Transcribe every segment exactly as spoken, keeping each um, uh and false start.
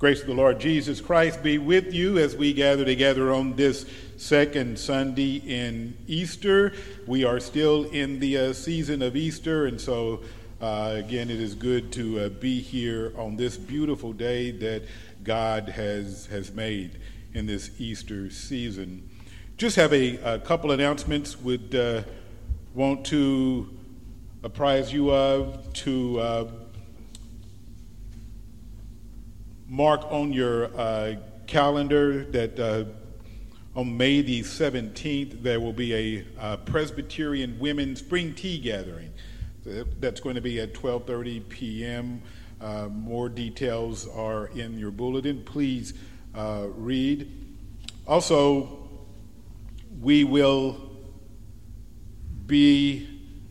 Grace of the Lord Jesus Christ be with you as we gather together on this second Sunday in Easter. We are still in the uh, season of Easter, and so uh, again, it is good to uh, be here on this beautiful day that God has has made in this Easter season. Just have a, a couple announcements. Would uh, want to apprise you of to uh, mark on your uh, calendar that uh, on May the seventeenth there will be a uh, Presbyterian Women's Spring Tea Gathering. That's going to be at twelve thirty p.m. Uh, more details are in your bulletin. Please uh, read. Also, we will be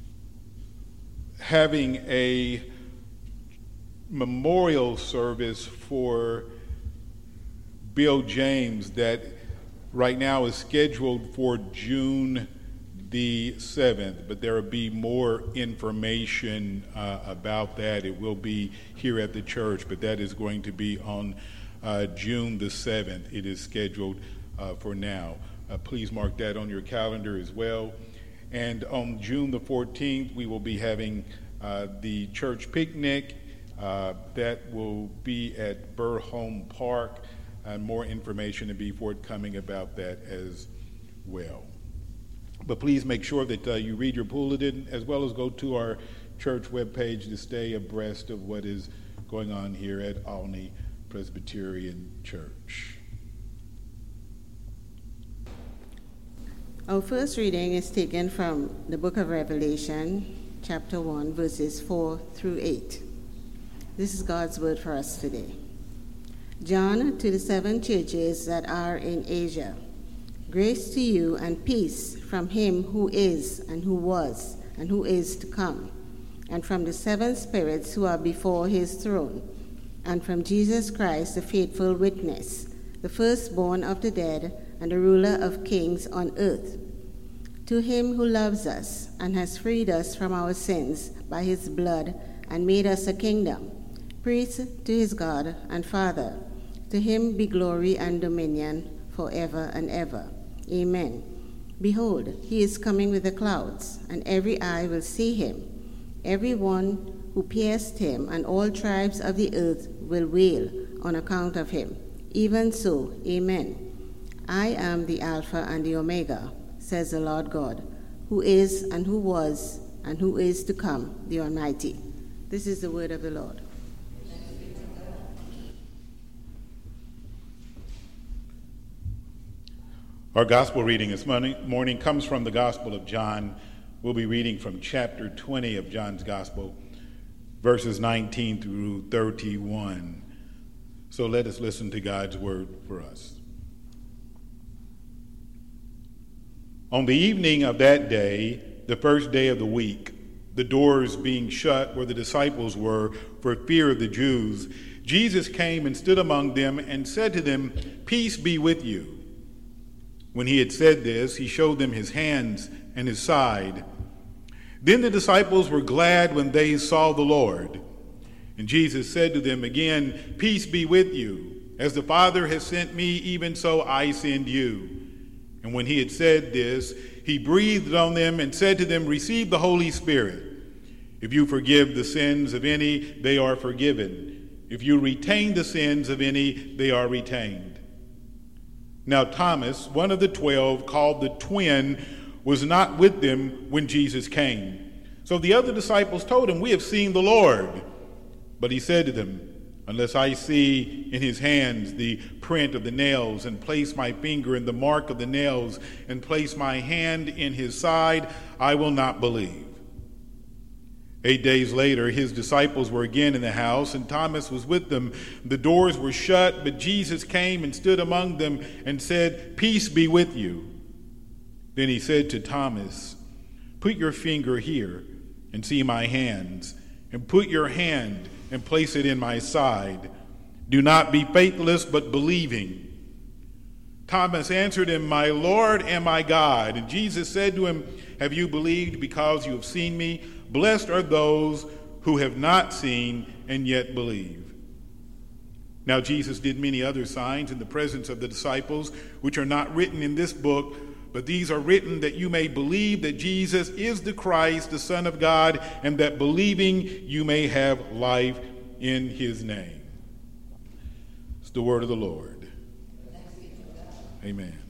having a memorial service for Bill James that right now is scheduled for June the seventh, but there will be more information uh, about that. It will be here at the church, but that is going to be on uh, June the seventh. It is scheduled uh, for now. Uh, please mark that on your calendar as well. And on June the fourteenth, we will be having uh, the church picnic. Uh, that will be at Burholm Park, and more information to be forthcoming about that as well. But please make sure that uh, you read your bulletin as well as go to our church webpage to stay abreast of what is going on here at Olney Presbyterian Church. Our first reading is taken from the book of Revelation, chapter one, verses four through eight. This is God's word for us today. John, to the seven churches that are in Asia, grace to you and peace from him who is and who was and who is to come, and from the seven spirits who are before his throne, and from Jesus Christ, the faithful witness, the firstborn of the dead and the ruler of kings on earth. To him who loves us and has freed us from our sins by his blood and made us a kingdom, priest to his God and Father. To him be glory and dominion forever and ever. Amen. Behold, he is coming with the clouds, and every eye will see him. Every one who pierced him, and all tribes of the earth will wail on account of him. Even so, amen. I am the Alpha and the Omega, says the Lord God, who is and who was and who is to come, the Almighty. This is the word of the Lord. Our gospel reading this morning comes from the Gospel of John. We'll be reading from chapter twenty of John's Gospel, verses nineteen through thirty-one. So let us listen to God's word for us. On the evening of that day, the first day of the week, the doors being shut where the disciples were for fear of the Jews, Jesus came and stood among them and said to them, "Peace be with you." When he had said this, he showed them his hands and his side. Then the disciples were glad when they saw the Lord. And Jesus said to them again, "Peace be with you. As the Father has sent me, even so I send you." And when he had said this, he breathed on them and said to them, "Receive the Holy Spirit. If you forgive the sins of any, they are forgiven. If you retain the sins of any, they are retained." Now Thomas, one of the twelve, called the twin, was not with them when Jesus came. So the other disciples told him, "We have seen the Lord." But he said to them, "Unless I see in his hands the print of the nails, and place my finger in the mark of the nails, and place my hand in his side, I will not believe." Eight days later, his disciples were again in the house, and Thomas was with them. The doors were shut, but Jesus came and stood among them and said, "Peace be with you." Then he said to Thomas, "Put your finger here and see my hands, and put your hand and place it in my side. Do not be faithless, but believing." Thomas answered him, "My Lord and my God." And Jesus said to him, "Have you believed because you have seen me? Blessed are those who have not seen and yet believe." Now Jesus did many other signs in the presence of the disciples, which are not written in this book, but these are written that you may believe that Jesus is the Christ, the Son of God, and that believing you may have life in his name. It's the word of the Lord. Amen.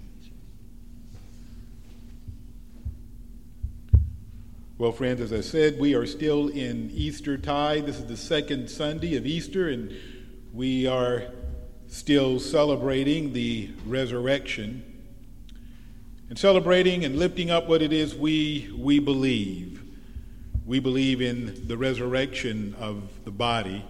Well, friends, as I said, we are still in Eastertide. This is the second Sunday of Easter, and we are still celebrating the resurrection and celebrating and lifting up what it is we we believe. We believe in the resurrection of the body.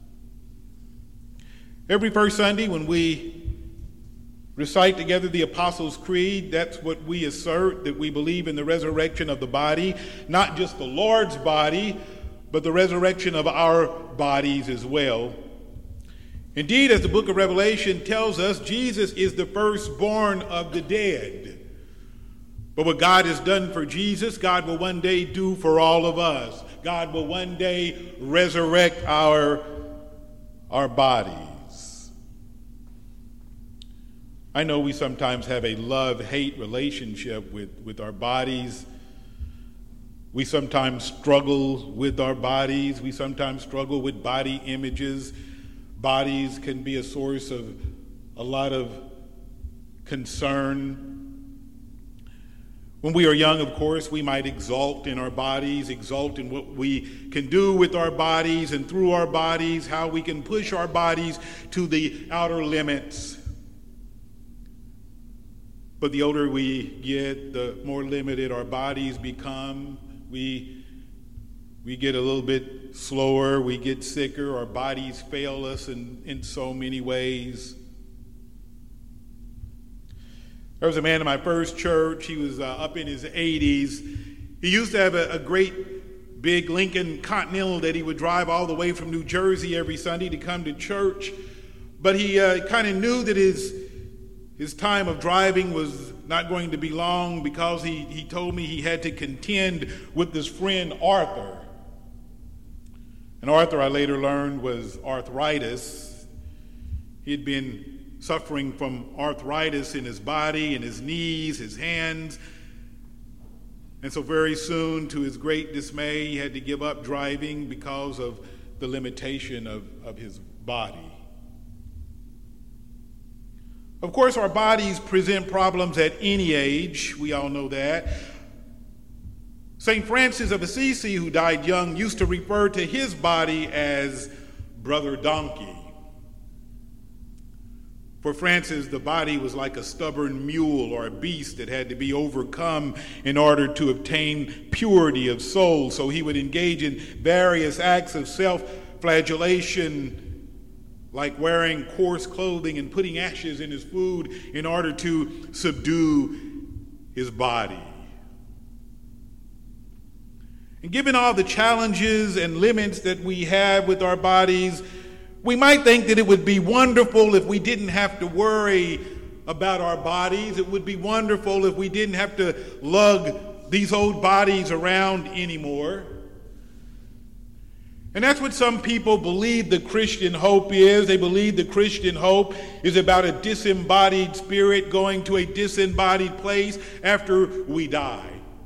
Every first Sunday when we recite together the Apostles' Creed, that's what we assert, that we believe in the resurrection of the body, not just the Lord's body, but the resurrection of our bodies as well. Indeed, as the book of Revelation tells us, Jesus is the firstborn of the dead. But what God has done for Jesus, God will one day do for all of us. God will one day resurrect our, our bodies. I know we sometimes have a love-hate relationship with, with our bodies. We sometimes struggle with our bodies. We sometimes struggle with body images. Bodies can be a source of a lot of concern. When we are young, of course, we might exult in our bodies, exult in what we can do with our bodies and through our bodies, how we can push our bodies to the outer limits. But the older we get, the more limited our bodies become. We, we get a little bit slower, we get sicker, our bodies fail us in, in so many ways. There was a man in my first church. He was uh, up in his eighties. He used to have a, a great big Lincoln Continental that he would drive all the way from New Jersey every Sunday to come to church. But he uh, kind of knew that his his time of driving was not going to be long because he, he told me he had to contend with his friend Arthur. And Arthur, I later learned, was arthritis. He had been suffering from arthritis in his body, in his knees, his hands. And so very soon, to his great dismay, he had to give up driving because of the limitation of, of his body. Of course, our bodies present problems at any age. We all know that. Saint Francis of Assisi, who died young, used to refer to his body as Brother Donkey. For Francis, the body was like a stubborn mule or a beast that had to be overcome in order to obtain purity of soul. So he would engage in various acts of self-flagellation, like wearing coarse clothing and putting ashes in his food in order to subdue his body. And given all the challenges and limits that we have with our bodies, we might think that it would be wonderful if we didn't have to worry about our bodies. It would be wonderful if we didn't have to lug these old bodies around anymore. And that's what some people believe the Christian hope is. They believe the Christian hope is about a disembodied spirit going to a disembodied place after we die.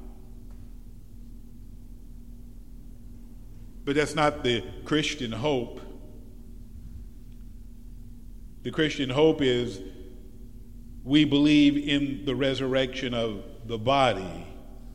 But that's not the Christian hope. The Christian hope is we believe in the resurrection of the body.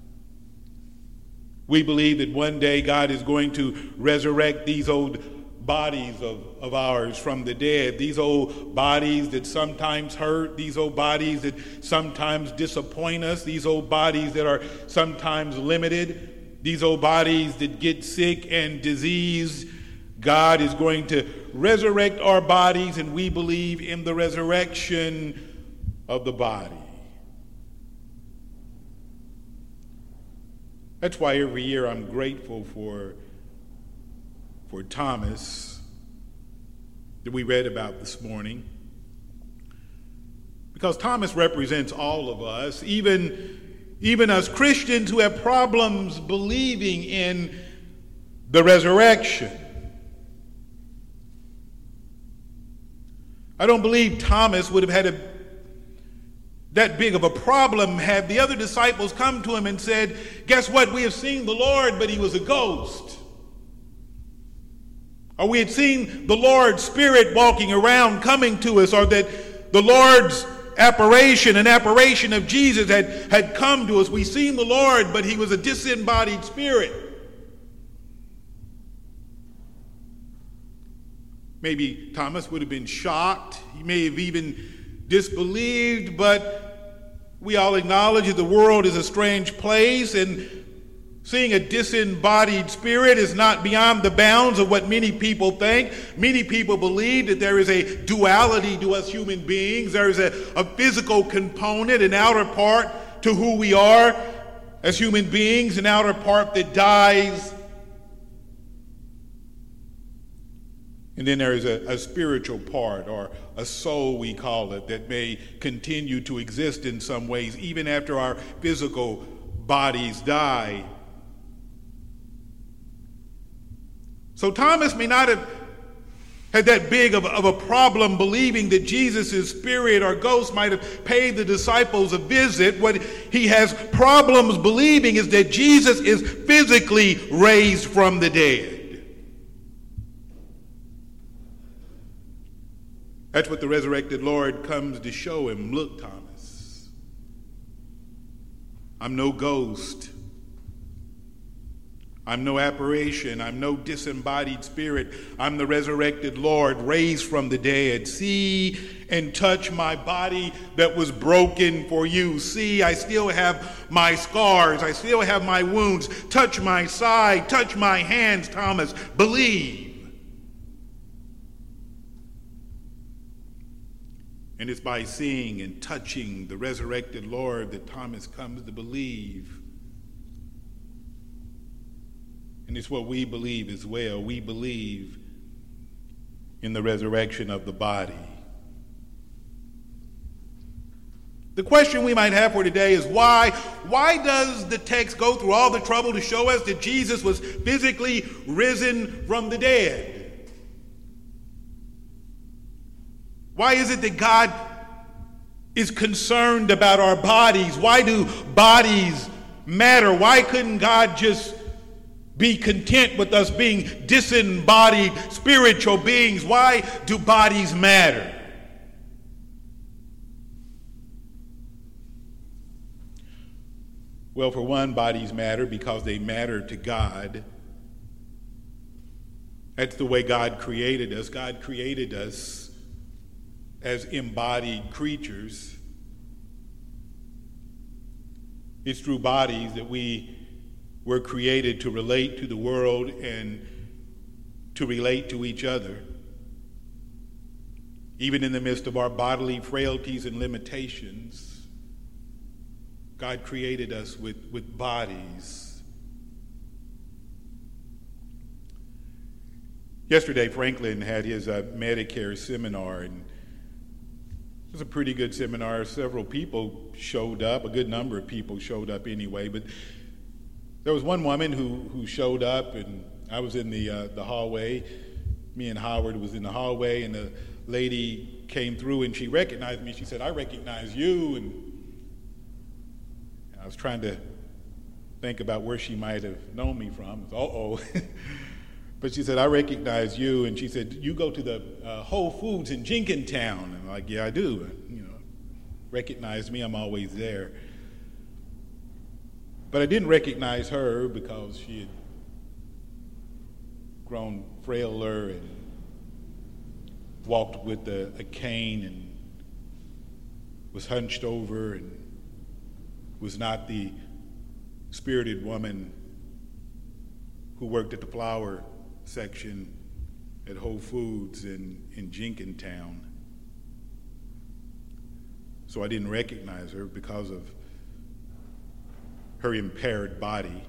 We believe that one day God is going to resurrect these old bodies of, of ours from the dead, these old bodies that sometimes hurt, these old bodies that sometimes disappoint us, these old bodies that are sometimes limited, these old bodies that get sick and diseased. God is going to resurrect our bodies, and we believe in the resurrection of the body. That's why every year I'm grateful for, for Thomas that we read about this morning. Because Thomas represents all of us, even, even us Christians who have problems believing in the resurrection. I don't believe Thomas would have had a, that big of a problem had the other disciples come to him and said, guess what? We have seen the Lord, but he was a ghost. Or we had seen the Lord's Spirit walking around coming to us, or that the Lord's apparition, an apparition of Jesus had, had come to us. We've seen the Lord, but he was a disembodied spirit. Maybe Thomas would have been shocked. He may have even disbelieved, but we all acknowledge that the world is a strange place, and seeing a disembodied spirit is not beyond the bounds of what many people think. Many people believe that there is a duality to us human beings. There is a, a physical component, an outer part to who we are as human beings, an outer part that dies. And then there is a, a spiritual part, or a soul, we call it, that may continue to exist in some ways, even after our physical bodies die. So Thomas may not have had that big of, of a problem believing that Jesus' spirit or ghost might have paid the disciples a visit. What he has problems believing is that Jesus is physically raised from the dead. That's what the resurrected Lord comes to show him. Look, Thomas, I'm no ghost. I'm no apparition. I'm no disembodied spirit. I'm the resurrected Lord, raised from the dead. See and touch my body that was broken for you. See, I still have my scars. I still have my wounds. Touch my side. Touch my hands, Thomas. Believe. And it's by seeing and touching the resurrected Lord that Thomas comes to believe. And it's what we believe as well. We believe in the resurrection of the body. The question we might have for today is why? Why does the text go through all the trouble to show us that Jesus was physically risen from the dead? Why is it that God is concerned about our bodies? Why do bodies matter? Why couldn't God just be content with us being disembodied spiritual beings? Why do bodies matter? Well, for one, bodies matter because they matter to God. That's the way God created us. God created us as embodied creatures. It's through bodies that we were created to relate to the world and to relate to each other. Even in the midst of our bodily frailties and limitations, God created us with, with bodies. Yesterday, Franklin had his uh, Medicare seminar, and it was a pretty good seminar. Several people showed up, a good number of people showed up anyway, but there was one woman who, who showed up, and I was in the uh, the hallway. Me and Howard was in the hallway, and the lady came through, and she recognized me. She said, "I recognize you," and I was trying to think about where she might have known me from. Uh-oh. But she said, "I recognize you," and she said, "You go to the uh, Whole Foods in Jenkintown." And I'm like, "Yeah, I do." You know, recognize me, I'm always there. But I didn't recognize her because she had grown frailer and walked with a, a cane and was hunched over and was not the spirited woman who worked at the flower section at Whole Foods in, in Jenkintown. So I didn't recognize her because of her impaired body.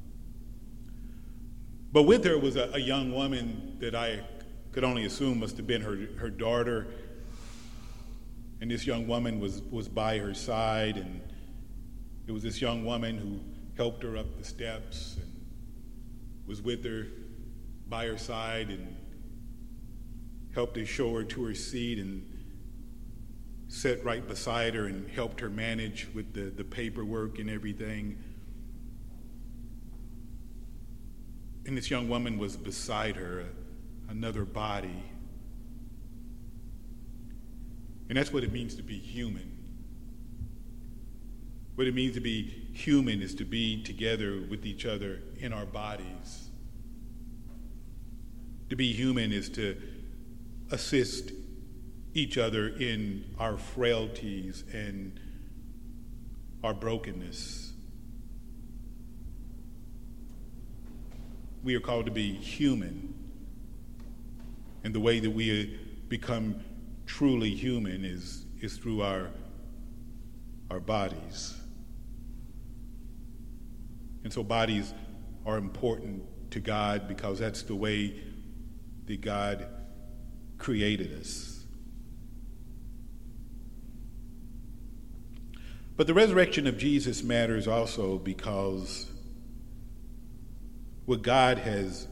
But with her was a, a young woman that I could only assume must have been her, her daughter. And this young woman was, was by her side, and it was this young woman who helped her up the steps and was with her by her side and helped her show her to her seat. And sat right beside her and helped her manage with the, the paperwork and everything. And this young woman was beside her, another body. And that's what it means to be human. What it means to be human is to be together with each other in our bodies. To be human is to assist each other in our frailties and our brokenness. We are called to be human. And the way that we become truly human is, is through our, our bodies. And so bodies are important to God because that's the way that God created us. But the resurrection of Jesus matters also because what God has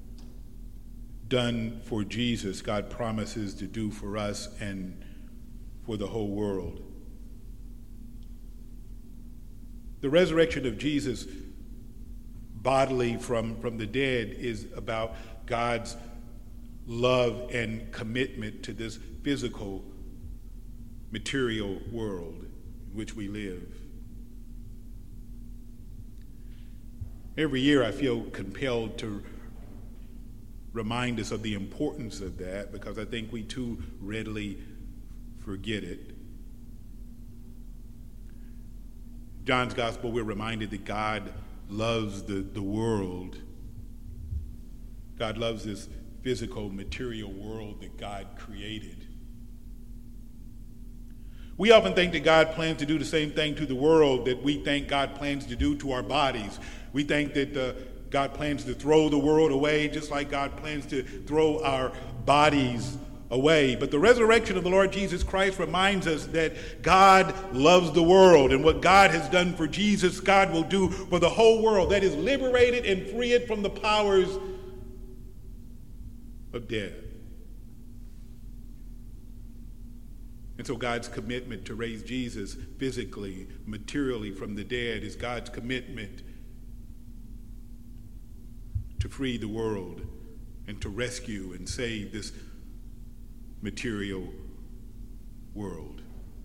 done for Jesus, God promises to do for us and for the whole world. The resurrection of Jesus bodily from, from the dead is about God's love and commitment to this physical, material world in which we live. Every year I feel compelled to remind us of the importance of that because I think we too readily forget it. John's Gospel, we're reminded that God loves the, the world. God loves this physical, material world that God created. We often think that God plans to do the same thing to the world that we think God plans to do to our bodies. We think that uh, God plans to throw the world away just like God plans to throw our bodies away. But the resurrection of the Lord Jesus Christ reminds us that God loves the world, and what God has done for Jesus, God will do for the whole world. That is, liberate it and free it from the powers of death. And so God's commitment to raise Jesus physically, materially from the dead is God's commitment to free the world and to rescue and save this material world.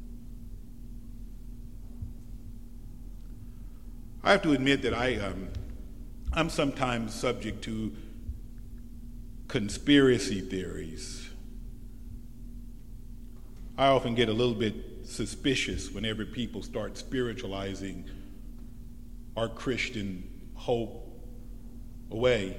I have to admit that I, um, I'm sometimes subject to conspiracy theories. I often get a little bit suspicious whenever people start spiritualizing our Christian hope away.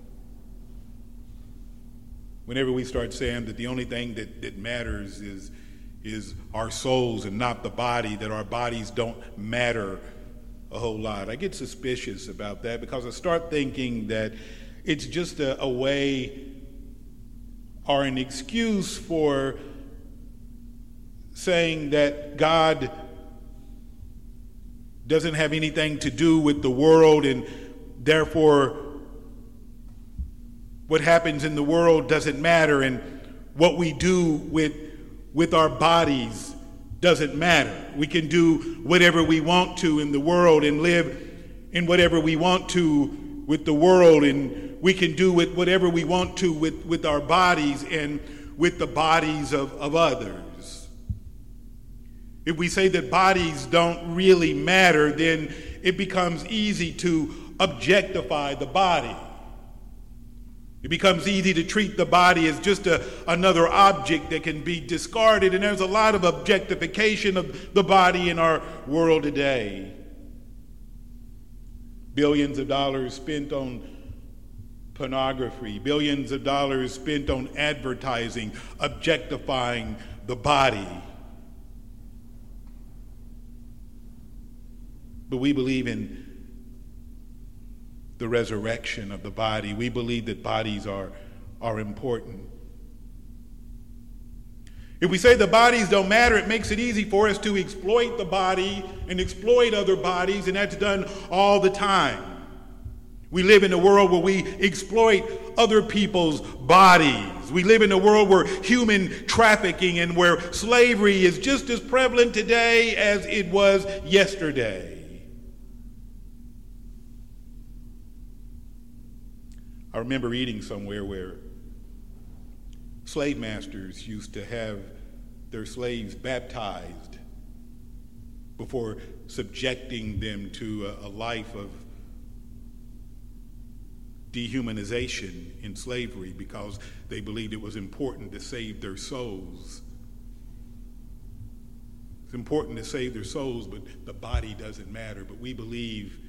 Whenever we start saying that the only thing that, that matters is, is our souls and not the body, that our bodies don't matter a whole lot. I get suspicious about that because I start thinking that it's just a, a way or an excuse for saying that God doesn't have anything to do with the world, and therefore what happens in the world doesn't matter, and what we do with, with our bodies doesn't matter. We can do whatever we want to in the world and live in whatever we want to with the world, and we can do with whatever we want to with, with our bodies and with the bodies of, of others. If we say that bodies don't really matter, then it becomes easy to objectify the body. It becomes easy to treat the body as just a, another object that can be discarded, and there's a lot of objectification of the body in our world today. Billions of dollars spent on pornography, billions of dollars spent on advertising, objectifying the body. But we believe in the resurrection of the body. We believe that bodies are, are important. If we say the bodies don't matter, it makes it easy for us to exploit the body and exploit other bodies, and that's done all the time. We live in a world where we exploit other people's bodies. We live in a world where human trafficking and where slavery is just as prevalent today as it was yesterday. I remember reading somewhere where slave masters used to have their slaves baptized before subjecting them to a, a life of dehumanization in slavery, because they believed it was important to save their souls. It's important to save their souls, but the body doesn't matter. But we believe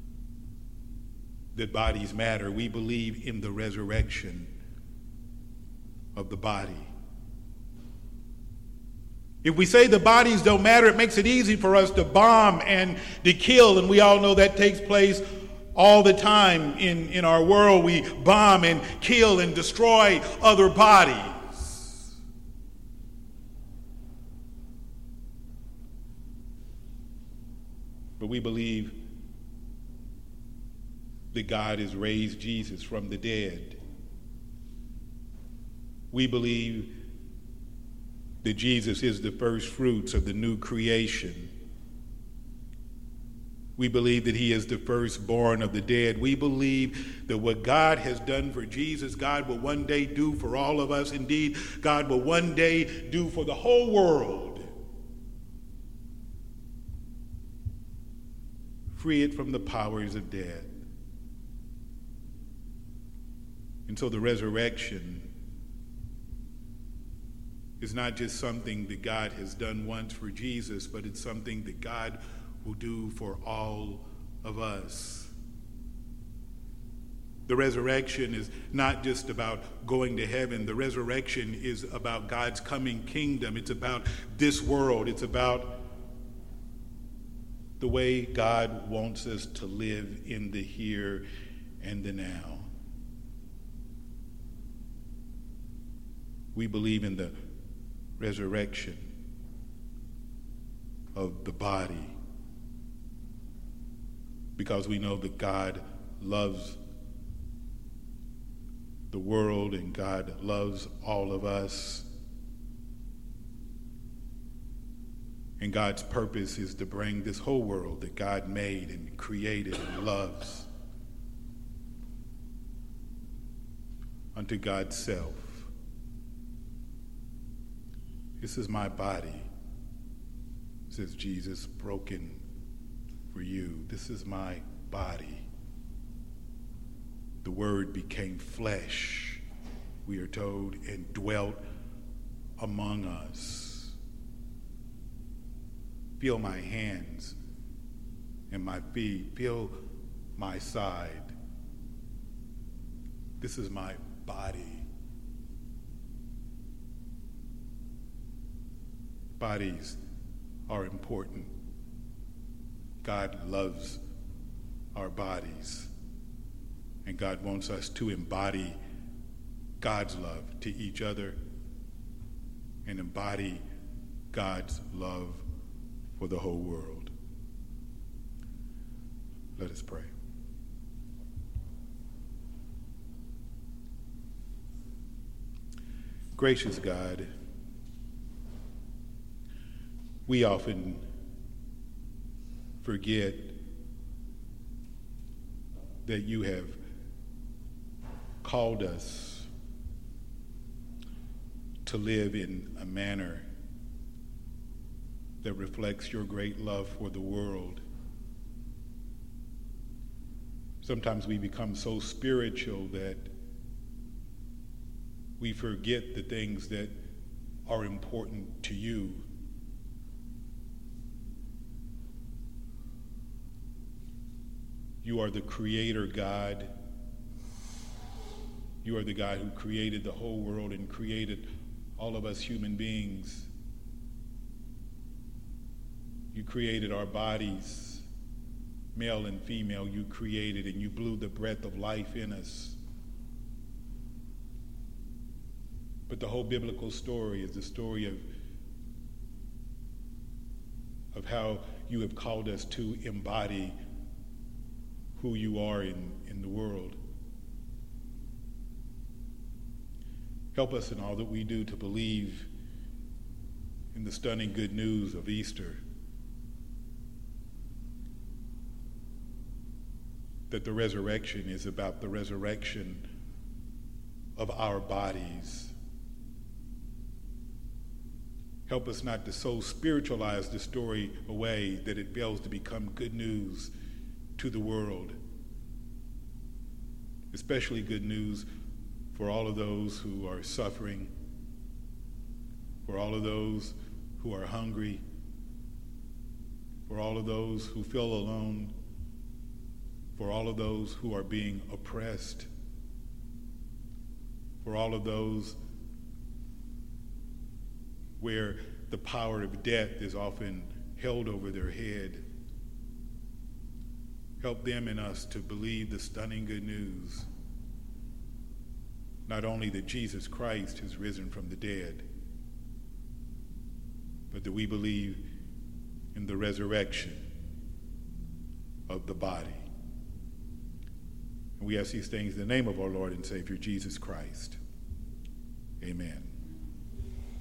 that bodies matter. We believe in the resurrection of the body. If we say the bodies don't matter, it makes it easy for us to bomb and to kill, and we all know that takes place all the time in, in our world. We bomb and kill and destroy other bodies. But we believe that God has raised Jesus from the dead. We believe that Jesus is the first fruits of the new creation. We believe that he is the firstborn of the dead. We believe that what God has done for Jesus, God will one day do for all of us. Indeed, God will one day do for the whole world. Free it from the powers of death. And so the resurrection is not just something that God has done once for Jesus, but it's something that God will do for all of us. The resurrection is not just about going to heaven. The resurrection is about God's coming kingdom. It's about this world. It's about the way God wants us to live in the here and the now. We believe in the resurrection of the body because we know that God loves the world and God loves all of us. And God's purpose is to bring this whole world that God made and created and loves unto God's self. This is my body, says Jesus, broken for you. This is my body. The Word became flesh, we are told, and dwelt among us. Feel my hands and my feet. Feel my side. This is my body. Bodies are important. God loves our bodies, and God wants us to embody God's love to each other and embody God's love for the whole world. Let us pray. Gracious God, we often forget that you have called us to live in a manner that reflects your great love for the world. Sometimes we become so spiritual that we forget the things that are important to you. You are the creator God. You are the God who created the whole world and created all of us human beings. You created our bodies, male and female. You created and you blew the breath of life in us. But the whole biblical story is the story of, of how you have called us to embody who you are in, in the world. Help us in all that we do to believe in the stunning good news of Easter, that the resurrection is about the resurrection of our bodies. Help us not to so spiritualize the story away that it fails to become good news to the world, especially good news for all of those who are suffering, for all of those who are hungry, for all of those who feel alone, for all of those who are being oppressed, for all of those where the power of death is often held over their head. Help them and us to believe the stunning good news, not only that Jesus Christ has risen from the dead, but that we believe in the resurrection of the body. And we ask these things in the name of our Lord and Savior, Jesus Christ. Amen.